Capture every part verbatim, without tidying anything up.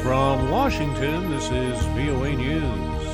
From Washington, this is V O A News.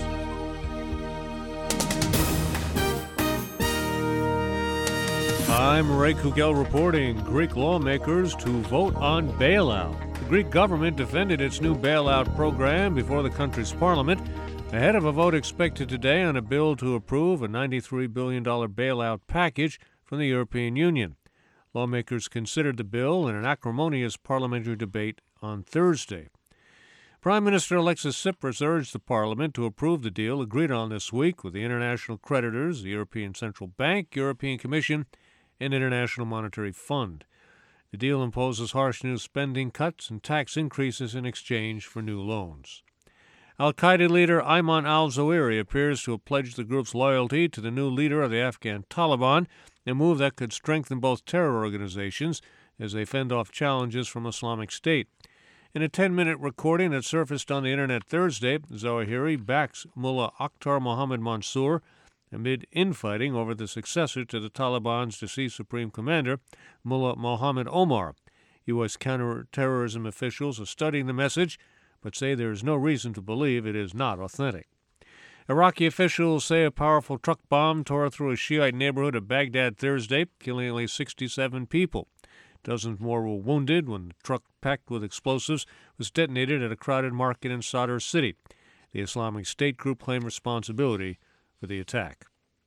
I'm Ray Kugel reporting. Greek lawmakers to vote on bailout. The Greek government defended its new bailout program before the country's parliament, ahead of a vote expected today on a bill to approve a ninety-three billion dollars bailout package from the European Union. Lawmakers considered the bill in an acrimonious parliamentary debate on Thursday. Prime Minister Alexis Tsipras urged the Parliament to approve the deal agreed on this week with the international creditors, the European Central Bank, European Commission, and International Monetary Fund. The deal imposes harsh new spending cuts and tax increases in exchange for new loans. Al-Qaeda leader Ayman al-Zawahiri appears to have pledged the group's loyalty to the new leader of the Afghan Taliban, a move that could strengthen both terror organizations as they fend off challenges from Islamic State. In a ten-minute recording that surfaced on the Internet Thursday, Zawahiri backs Mullah Akhtar Mohammad Mansour amid infighting over the successor to the Taliban's deceased supreme commander, Mullah Mohammed Omar. U S counterterrorism officials are studying the message, but say there is no reason to believe it is not authentic. Iraqi officials say a powerful truck bomb tore through a Shiite neighborhood of Baghdad Thursday, killing at least sixty-seven people. Dozens more were wounded when the truck packed with explosives was detonated at a crowded market in Sadr City. The Islamic State group claimed responsibility for the attack.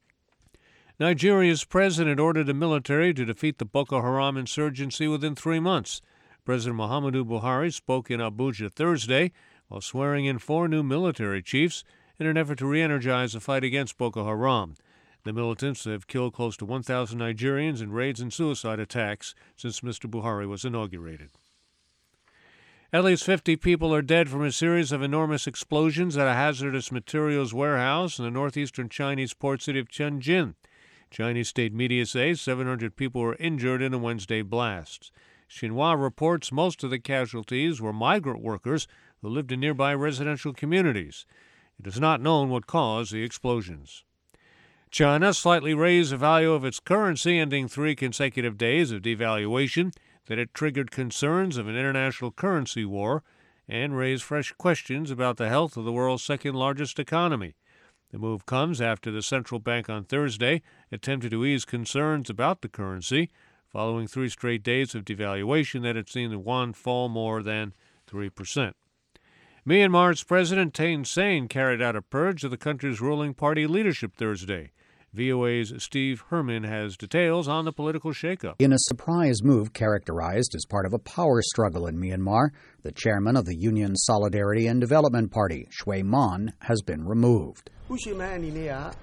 Nigeria's president ordered the military to defeat the Boko Haram insurgency within three months. President Muhammadu Buhari spoke in Abuja Thursday while swearing in four new military chiefs in an effort to re-energize the fight against Boko Haram. The militants have killed close to one thousand Nigerians in raids and suicide attacks since Mister Buhari was inaugurated. At least fifty people are dead from a series of enormous explosions at a hazardous materials warehouse in the northeastern Chinese port city of Tianjin. Chinese state media say seven hundred people were injured in the Wednesday blasts. Xinhua reports most of the casualties were migrant workers who lived in nearby residential communities. It is not known what caused the explosions. China slightly raised the value of its currency, ending three consecutive days of devaluation that had triggered concerns of an international currency war and raised fresh questions about the health of the world's second-largest economy. The move comes after the central bank on Thursday attempted to ease concerns about the currency, following three straight days of devaluation that had seen the yuan fall more than three percent. Myanmar's President Thein Sein carried out a purge of the country's ruling party leadership Thursday. V O A's Steve Herman has details on the political shakeup. In a surprise move characterized as part of a power struggle in Myanmar, the chairman of the Union Solidarity and Development Party, Shwe Mon, has been removed. The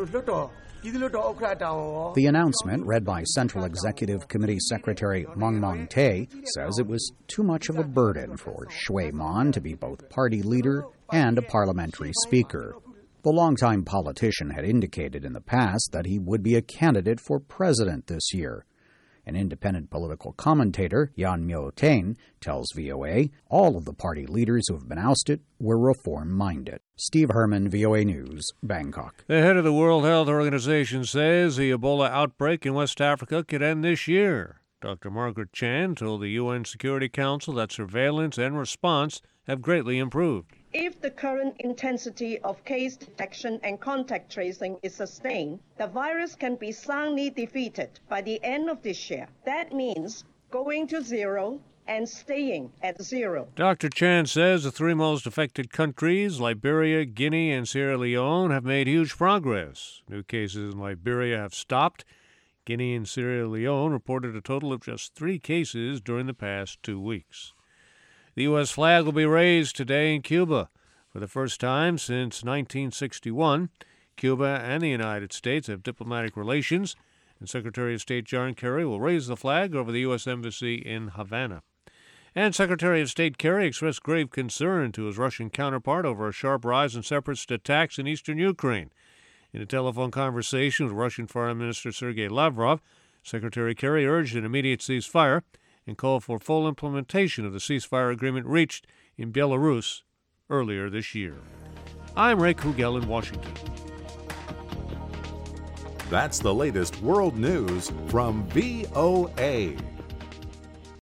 announcement, read by Central Executive Committee Secretary Maung Maung Tae, says it was too much of a burden for Shwe Mon to be both party leader and a parliamentary speaker. The longtime politician had indicated in the past that he would be a candidate for president this year. An independent political commentator, Yan Myo-Tain, tells V O A all of the party leaders who have been ousted were reform-minded. Steve Herman, V O A News, Bangkok. The head of the World Health Organization says the Ebola outbreak in West Africa could end this year. Doctor Margaret Chan told the U N Security Council that surveillance and response have greatly improved. If the current intensity of case detection and contact tracing is sustained, the virus can be soundly defeated by the end of this year. That means going to zero and staying at zero. Doctor Chan says the three most affected countries, Liberia, Guinea, and Sierra Leone, have made huge progress. New cases in Liberia have stopped. Guinea and Sierra Leone reported a total of just three cases during the past two weeks. The U S flag will be raised today in Cuba. For the first time since nineteen sixty-one, Cuba and the United States have diplomatic relations, and Secretary of State John Kerry will raise the flag over the U S Embassy in Havana. And Secretary of State Kerry expressed grave concern to his Russian counterpart over a sharp rise in separatist attacks in eastern Ukraine. In a telephone conversation with Russian Foreign Minister Sergei Lavrov, Secretary Kerry urged an immediate ceasefire and called for full implementation of the ceasefire agreement reached in Belarus earlier this year. I'm Ray Kugel in Washington. That's the latest world news from V O A.